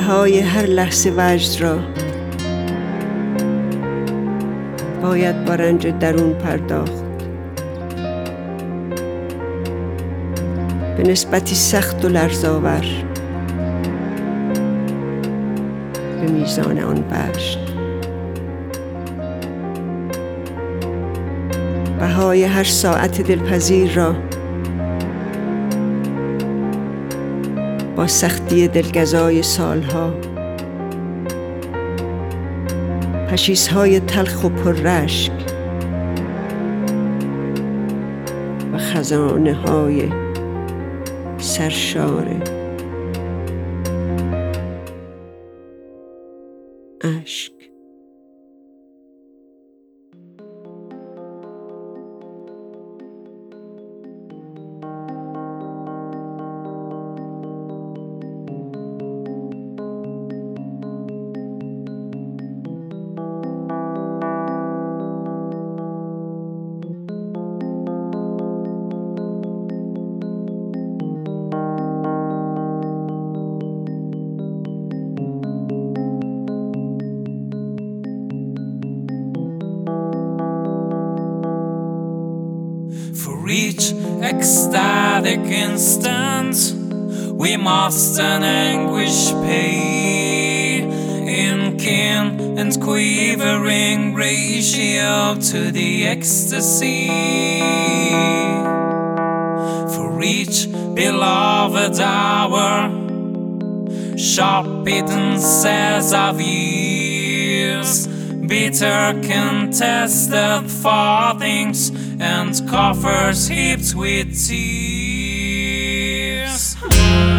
بهای هر لحظه وجد را باید با رنج درون پرداخت. به نسبتی سخت و لرزآور به میزان آن بشت. بهای هر ساعت دلپذیر را با سختی دلگزای سالها، پشیزهای تلخ و پر رشک و خزانه های سرشار اشک. For each ecstatic instant, we must an anguish pay in keen and quivering ratio to the ecstasy. For each beloved hour, sharp pittance of years, bitter contested farthings and coffers heaped with tears.